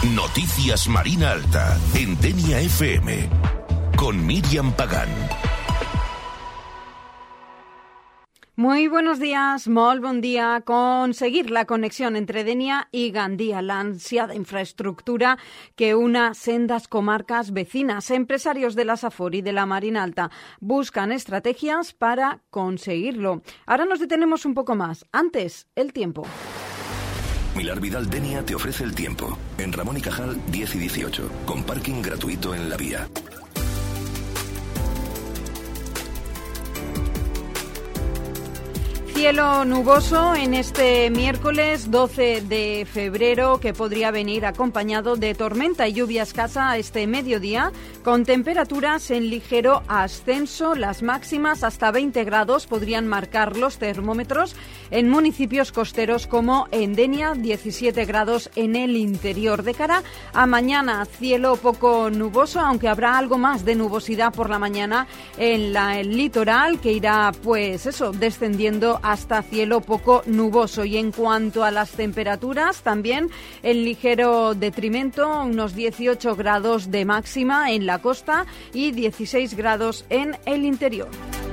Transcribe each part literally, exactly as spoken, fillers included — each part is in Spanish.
Noticias Marina Alta, en Denia F M, con Miriam Pagán. Muy buenos días, molt bon dia. Conseguir la conexión entre Denia y Gandía, la ansiada infraestructura que una sendas comarcas vecinas. Empresarios de la Safor y de la Marina Alta buscan estrategias para conseguirlo. Ahora nos detenemos un poco más. Antes, el tiempo. Milar Vidal Denia te ofrece el tiempo. En Ramón y Cajal diez y dieciocho, con parking gratuito en la vía. Cielo nuboso en este miércoles doce de febrero, que podría venir acompañado de tormenta y lluvia escasa este mediodía, con temperaturas en ligero ascenso. Las máximas hasta veinte grados podrían marcar los termómetros en municipios costeros como en Denia, diecisiete grados en el interior. De cara a mañana, cielo poco nuboso, aunque habrá algo más de nubosidad por la mañana en la, el litoral, que irá pues eso, descendiendo a hasta cielo poco nuboso. Y en cuanto a las temperaturas, también en ligero detrimento, unos dieciocho grados de máxima en la costa y dieciséis grados en el interior.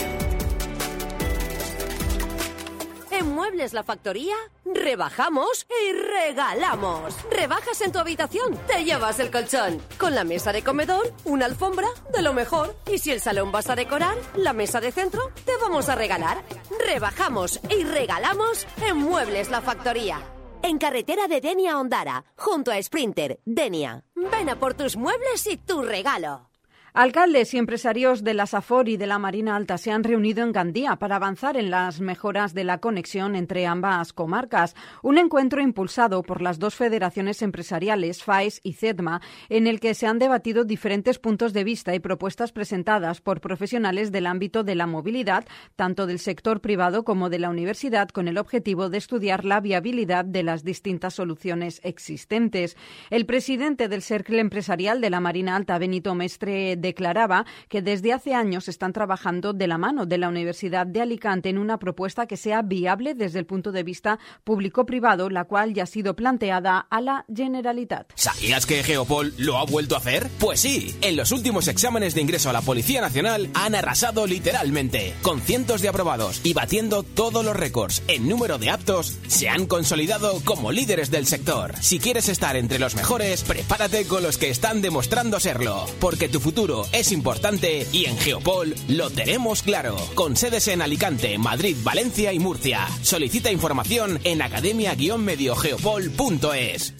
En Muebles La Factoría, rebajamos y regalamos. Rebajas en tu habitación, te llevas el colchón. Con la mesa de comedor, una alfombra de lo mejor. Y si el salón vas a decorar, la mesa de centro, te vamos a regalar. Rebajamos y regalamos en Muebles La Factoría. En carretera de Denia a Ondara, junto a Sprinter, Denia. Ven a por tus muebles y tu regalo. Alcaldes y empresarios de la Safor y de la Marina Alta se han reunido en Gandía para avanzar en las mejoras de la conexión entre ambas comarcas. Un encuentro impulsado por las dos federaciones empresariales, FAES y CEDMA, en el que se han debatido diferentes puntos de vista y propuestas presentadas por profesionales del ámbito de la movilidad, tanto del sector privado como de la universidad, con el objetivo de estudiar la viabilidad de las distintas soluciones existentes. El presidente del Cercle Empresarial de la Marina Alta, Benito Mestre, declaraba que desde hace años están trabajando de la mano de la Universidad de Alicante en una propuesta que sea viable desde el punto de vista público-privado, la cual ya ha sido planteada a la Generalitat. ¿Sabías que Geopol lo ha vuelto a hacer? Pues sí, en los últimos exámenes de ingreso a la Policía Nacional han arrasado literalmente, con cientos de aprobados y batiendo todos los récords en número de aptos, se han consolidado como líderes del sector. Si quieres estar entre los mejores, prepárate con los que están demostrando serlo, porque tu futuro es importante y en Geopol lo tenemos claro. Con sedes en Alicante, Madrid, Valencia y Murcia. Solicita información en academia guion medio geopol punto es.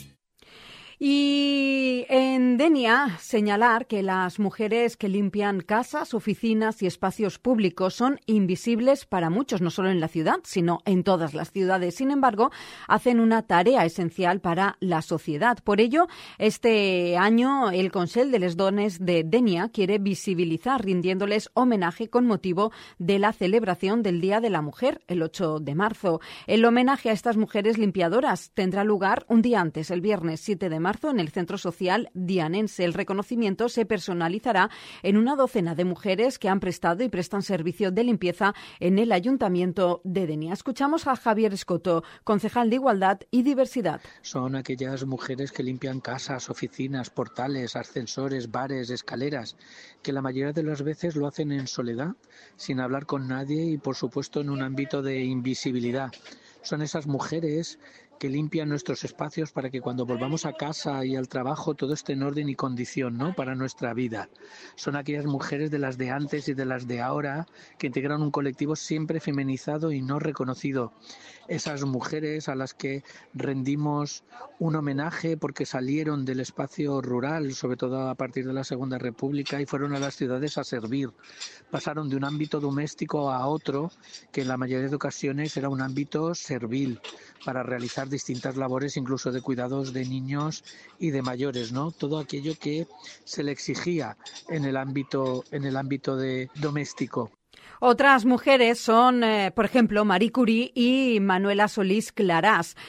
Y en Denia, señalar que las mujeres que limpian casas, oficinas y espacios públicos son invisibles para muchos, no solo en la ciudad, sino en todas las ciudades. Sin embargo, hacen una tarea esencial para la sociedad. Por ello, este año el Consell de les Dones de Denia quiere visibilizar, rindiéndoles homenaje con motivo de la celebración del Día de la Mujer, el ocho de marzo. El homenaje a estas mujeres limpiadoras tendrá lugar un día antes, el viernes siete de marzo, en el Centro Social Dianense. El reconocimiento se personalizará en una docena de mujeres que han prestado y prestan servicio de limpieza en el Ayuntamiento de Denia. Escuchamos a Javier Escoto, concejal de Igualdad y Diversidad. Son aquellas mujeres que limpian casas, oficinas, portales, ascensores, bares, escaleras, que la mayoría de las veces lo hacen en soledad, sin hablar con nadie y, por supuesto, en un ámbito de invisibilidad. Son esas mujeres que limpian nuestros espacios para que cuando volvamos a casa y al trabajo todo esté en orden y condición, ¿no?, para nuestra vida. Son aquellas mujeres de las de antes y de las de ahora que integran un colectivo siempre feminizado y no reconocido. Esas mujeres a las que rendimos un homenaje porque salieron del espacio rural, sobre todo a partir de la Segunda República, y fueron a las ciudades a servir. Pasaron de un ámbito doméstico a otro, que en la mayoría de ocasiones era un ámbito servil, para realizar distintas labores, incluso de cuidados de niños y de mayores, ¿no? Todo aquello que se le exigía en el ámbito, en el ámbito de doméstico. Otras mujeres son, eh, por ejemplo, Marie Curie y Manuela Solís Clarás.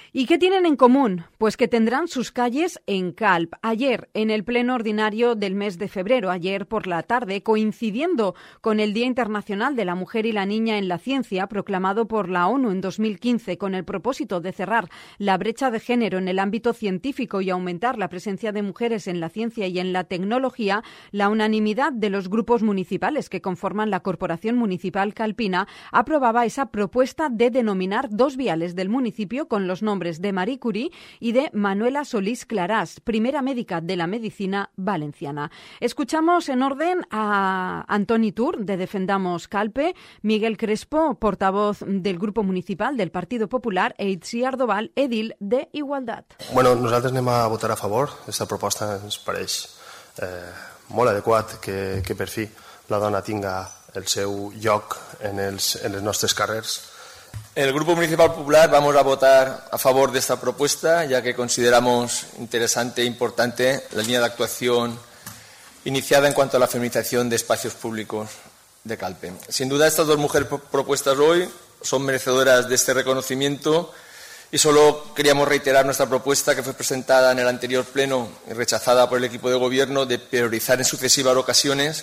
¿Y qué tienen en común? Pues que tendrán sus calles en Calp. Ayer, en el pleno ordinario del mes de febrero, ayer por la tarde, coincidiendo con el Día Internacional de la Mujer y la Niña en la Ciencia, proclamado por la ONU en dos mil quince, con el propósito de cerrar la brecha de género en el ámbito científico y aumentar la presencia de mujeres en la ciencia y en la tecnología, la unanimidad de los grupos municipales que conforman la Corporación Municipal Calpina aprobaba esa propuesta de denominar dos viales del municipio con los nombres de Marie Curie y de Manuela Solís Clarás, primera médica de la medicina valenciana. Escuchamos en orden a Antoni Tur, de Defendamos Calpe, Miguel Crespo, portavoz del Grupo Municipal del Partido Popular, e Itziar Doval, edil de Igualtat. Bueno, nosaltres anem a votar a favor. Aquesta proposta ens pareix eh, molt adequat que, que per fi la dona tinga el seu lloc en els, en els nostres carrers. El Grupo Municipal Popular vamos a votar a favor de esta propuesta, ya que consideramos interesante e importante la línea de actuación iniciada en cuanto a la feminización de espacios públicos de Calpe. Sin duda, estas dos mujeres propuestas hoy son merecedoras de este reconocimiento y solo queríamos reiterar nuestra propuesta, que fue presentada en el anterior pleno y rechazada por el equipo de gobierno, de priorizar en sucesivas ocasiones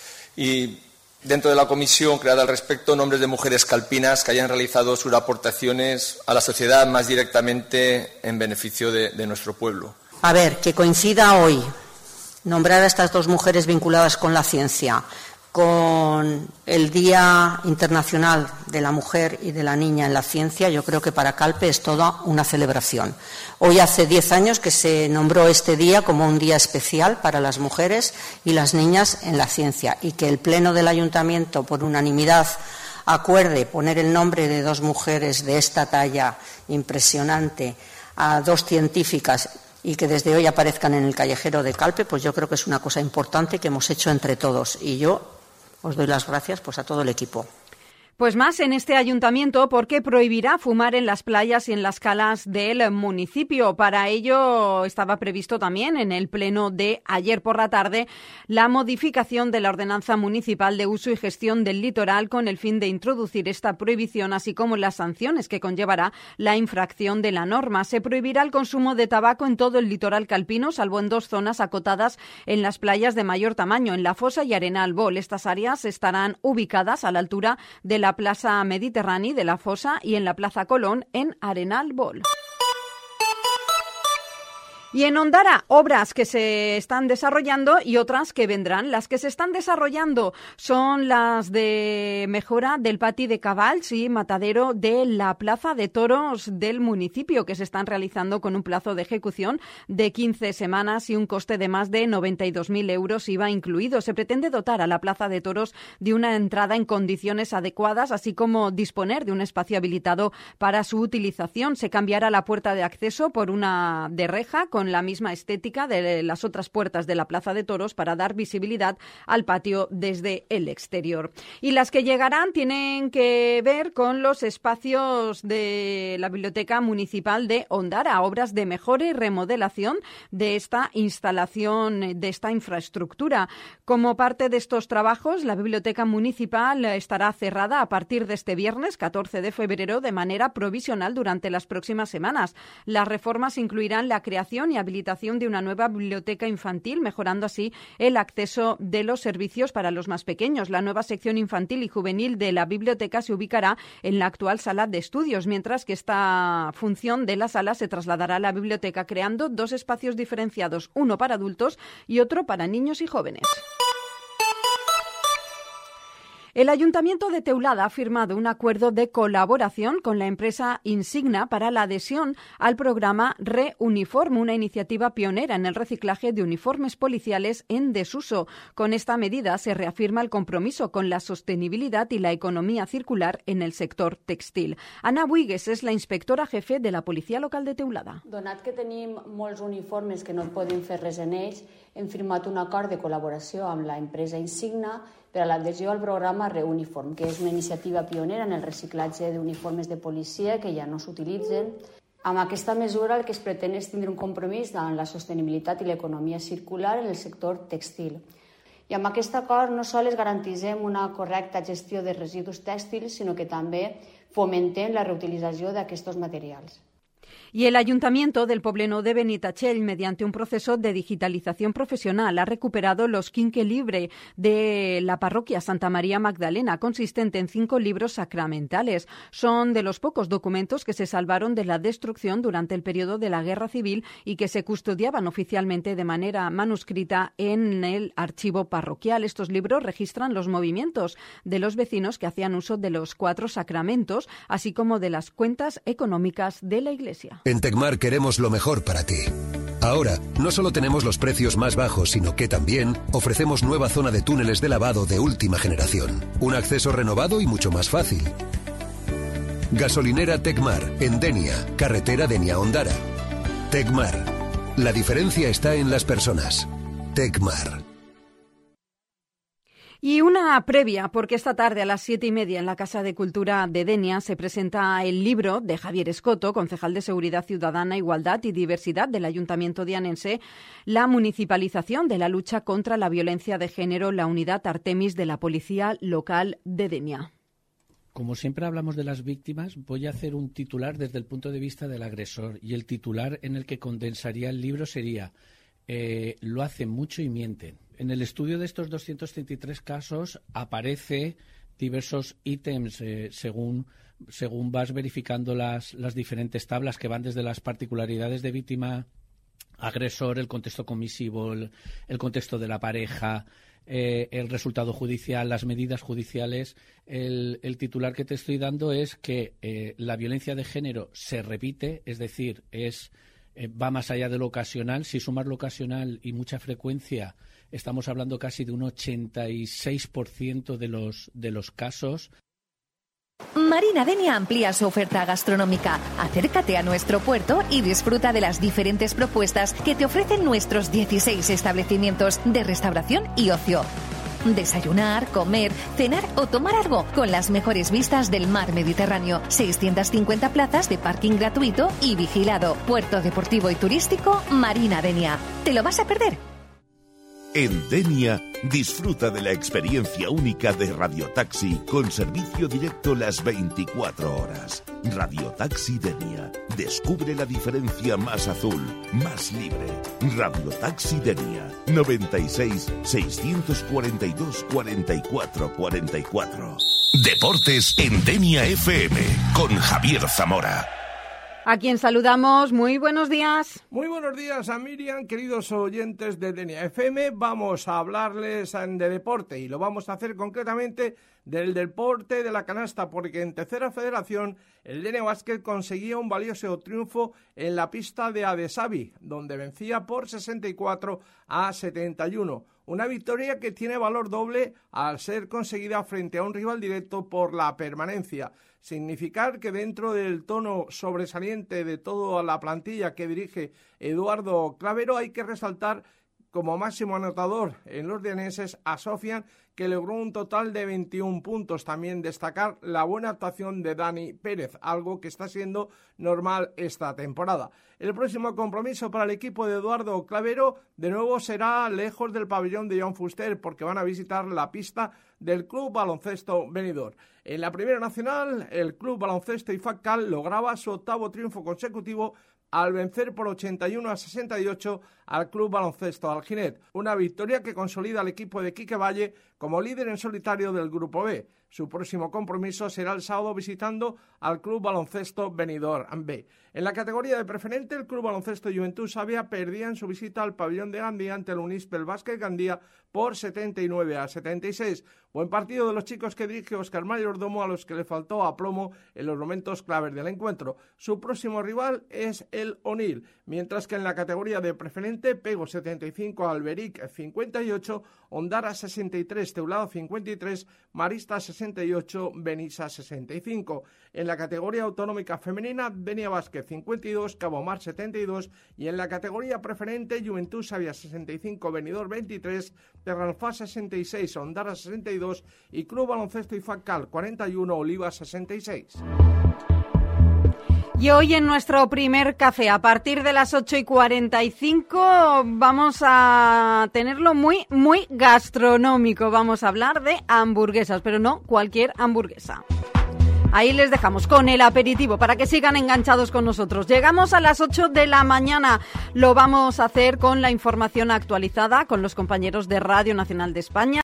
y dentro de la comisión creada al respecto nombres de mujeres calpinas que hayan realizado sus aportaciones a la sociedad más directamente en beneficio de, de nuestro pueblo. A ver, que coincida hoy nombrar a estas dos mujeres vinculadas con la ciencia, con el Día Internacional de la Mujer y de la Niña en la Ciencia, yo creo que para Calpe es toda una celebración. Hoy hace diez años que se nombró este día como un día especial para las mujeres y las niñas en la ciencia, y que el Pleno del Ayuntamiento, por unanimidad, acuerde poner el nombre de dos mujeres de esta talla impresionante a dos científicas y que desde hoy aparezcan en el callejero de Calpe, pues yo creo que es una cosa importante que hemos hecho entre todos, y yo os doy las gracias pues a todo el equipo. Pues más en este ayuntamiento, porque prohibirá fumar en las playas y en las calas del municipio. Para ello estaba previsto también en el pleno de ayer por la tarde la modificación de la ordenanza municipal de uso y gestión del litoral, con el fin de introducir esta prohibición, así como las sanciones que conllevará la infracción de la norma. Se prohibirá el consumo de tabaco en todo el litoral calpino, salvo en dos zonas acotadas en las playas de mayor tamaño, en La Fosa y Arenal Bol. Estas áreas estarán ubicadas a la altura de la Plaza Mediterrani de La Fosa y en la Plaza Colón en Arenal Bol. Y en Ondara, obras que se están desarrollando y otras que vendrán. Las que se están desarrollando son las de mejora del pati de caballs y matadero de la Plaza de Toros del municipio, que se están realizando con un plazo de ejecución de quince semanas y un coste de más de noventa y dos mil euros I V A incluido. Se pretende dotar a la Plaza de Toros de una entrada en condiciones adecuadas, así como disponer de un espacio habilitado para su utilización. Se cambiará la puerta de acceso por una de reja con la misma estética de las otras puertas de la Plaza de Toros, para dar visibilidad al patio desde el exterior. Y las que llegarán tienen que ver con los espacios de la Biblioteca Municipal de Ondara, obras de mejora y remodelación de esta instalación, de esta infraestructura. Como parte de estos trabajos, la Biblioteca Municipal estará cerrada a partir de este viernes catorce de febrero de manera provisional durante las próximas semanas. Las reformas incluirán la creación y habilitación de una nueva biblioteca infantil, mejorando así el acceso de los servicios para los más pequeños. La nueva sección infantil y juvenil de la biblioteca se ubicará en la actual sala de estudios, mientras que esta función de la sala se trasladará a la biblioteca, creando dos espacios diferenciados, uno para adultos y otro para niños y jóvenes. El Ayuntamiento de Teulada ha firmado un acuerdo de colaboración con la empresa Insigna para la adhesión al programa Reuniform, una iniciativa pionera en el reciclaje de uniformes policiales en desuso. Con esta medida se reafirma el compromiso con la sostenibilidad y la economía circular en el sector textil. Ana Buigues és la inspectora jefe de la Policia Local de Teulada. Donat que tenim molts uniformes que no podem fer res en ells, hem firmat un acord de col·laboració amb la empresa Insigna per a l'adhesió al programa Reuniform, que és una iniciativa pionera en el reciclatge d'uniformes de policia que ja no s'utilitzen. Amb aquesta mesura el que es pretén és tindre un compromís amb la sostenibilitat i l'economia circular en el sector textil. I amb aquest acord no sols garantisem una correcta gestió de residus tèxtils, sinó que també fomentem la reutilització d'aquests materials. Y el Ayuntamiento del Pobleno de Benitatxell, mediante un proceso de digitalización profesional, ha recuperado los Quinque Libre de la parroquia Santa María Magdalena, consistente en cinco libros sacramentales. Son de los pocos documentos que se salvaron de la destrucción durante el periodo de la Guerra Civil y que se custodiaban oficialmente de manera manuscrita en el archivo parroquial. Estos libros registran los movimientos de los vecinos que hacían uso de los cuatro sacramentos, así como de las cuentas económicas de la Iglesia. En Tecmar queremos lo mejor para ti. Ahora, no solo tenemos los precios más bajos, sino que también ofrecemos nueva zona de túneles de lavado de última generación. Un acceso renovado y mucho más fácil. Gasolinera Tecmar, en Denia, carretera Denia-Ondara. Tecmar. La diferencia está en las personas. Tecmar. Y una previa, porque esta tarde a las siete y media en la Casa de Cultura de Denia se presenta el libro de Javier Escoto, concejal de Seguridad Ciudadana, Igualdad y Diversidad del Ayuntamiento dianense, La municipalización de la lucha contra la violencia de género, la unidad Artemis de la Policía Local de Denia. Como siempre hablamos de las víctimas, voy a hacer un titular desde el punto de vista del agresor, y el titular en el que condensaría el libro sería eh, lo hacen mucho y mienten. En el estudio de estos doscientos treinta y tres casos aparece diversos ítems eh, según, según vas verificando las, las diferentes tablas que van desde las particularidades de víctima, agresor, el contexto comisivo, el, el contexto de la pareja, eh, el resultado judicial, las medidas judiciales. El, el titular que te estoy dando es que eh, la violencia de género se repite, es decir, es eh, va más allá de lo ocasional. Si sumas lo ocasional y mucha frecuencia, estamos hablando casi de un ochenta y seis por ciento de los, de los casos. Marina Denia amplía su oferta gastronómica. Acércate a nuestro puerto y disfruta de las diferentes propuestas que te ofrecen nuestros dieciséis establecimientos de restauración y ocio. Desayunar, comer, cenar o tomar algo con las mejores vistas del mar Mediterráneo. seiscientas cincuenta plazas de parking gratuito y vigilado. Puerto deportivo y turístico Marina Denia. ¿Te lo vas a perder? En Denia, disfruta de la experiencia única de Radiotaxi con servicio directo las veinticuatro horas. Radiotaxi Denia. Descubre la diferencia más azul, más libre. Radiotaxi Denia. noventa y seis, seiscientos cuarenta y dos, cuarenta y cuatro cuarenta y cuatro. Deportes en Denia F M con Javier Zamora. A quien saludamos, muy buenos días. Muy buenos días a Miriam, queridos oyentes de Denia F M. Vamos a hablarles de deporte y lo vamos a hacer concretamente del deporte de la canasta, porque en tercera federación el Denia Basket conseguía un valioso triunfo en la pista de Adesavi, donde vencía por sesenta y cuatro a setenta y uno. Una victoria que tiene valor doble al ser conseguida frente a un rival directo por la permanencia. Significar que dentro del tono sobresaliente de toda la plantilla que dirige Eduardo Clavero hay que resaltar como máximo anotador en los dienenses a Sofian, que logró un total de veintiún puntos. También destacar la buena actuación de Dani Pérez, algo que está siendo normal esta temporada. El próximo compromiso para el equipo de Eduardo Clavero de nuevo será lejos del pabellón de Joan Fuster, porque van a visitar la pista del Club Baloncesto Benidorm. En la Primera Nacional, el Club Baloncesto Ifaccal lograba su octavo triunfo consecutivo al vencer por ochenta y uno a sesenta y ocho al Club Baloncesto Alginet. Una victoria que consolida al equipo de Quique Valle como líder en solitario del Grupo B. Su próximo compromiso será el sábado visitando al Club Baloncesto Benidorm B. En la categoría de preferente, el Club Baloncesto Juventud Savia perdía en su visita al pabellón de Gandía ante el Unispel Básquet Gandía por setenta y nueve a setenta y seis. Buen partido de los chicos que dirige Óscar Mayordomo, a los que le faltó aplomo en los momentos claves del encuentro. Su próximo rival es el O'Neill, mientras que en la categoría de preferente, Pego setenta y cinco, Alberic cincuenta y ocho, Ondara sesenta y tres, Teulada cincuenta y tres, Marista sesenta y ocho, Benissa sesenta y cinco. En la categoría autonómica femenina, Denia Basket cincuenta y dos, Cabo Mar setenta y dos, y en la categoría preferente, Juventud Savia sesenta y cinco, Benidorm veintitrés, Terranfá sesenta y seis, Ondara sesenta y dos y Club Baloncesto Ifaccal cuarenta y uno, Oliva sesenta y seis. Y hoy en nuestro primer café, a partir de las ocho y cuarenta y cinco, vamos a tenerlo muy, muy gastronómico. Vamos a hablar de hamburguesas, pero no cualquier hamburguesa. Ahí les dejamos con el aperitivo para que sigan enganchados con nosotros. Llegamos a las ocho de la mañana. Lo vamos a hacer con la información actualizada con los compañeros de Radio Nacional de España.